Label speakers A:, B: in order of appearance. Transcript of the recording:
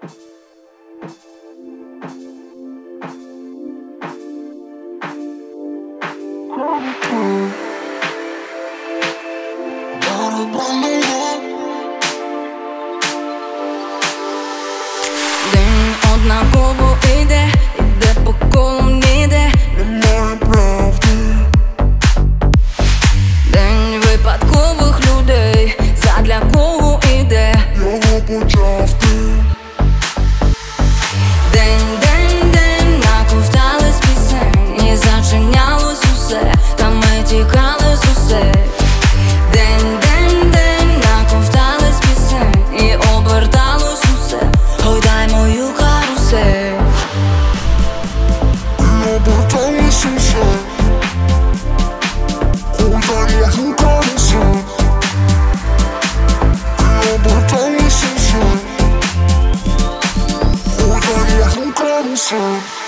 A: День однаково іде по колу ніде, немає правди. День випадкових людей, задля кого іде, його почав ти. День, наковтались пісень, і зачинялось усе, та ми тікали з усе. День, наковтались пісень, і оберталось усе. Ой, дай мою карусель. І оберталось усе. Ой, дай мою карусель. І оберталось усе. Ой, дай мою карусель.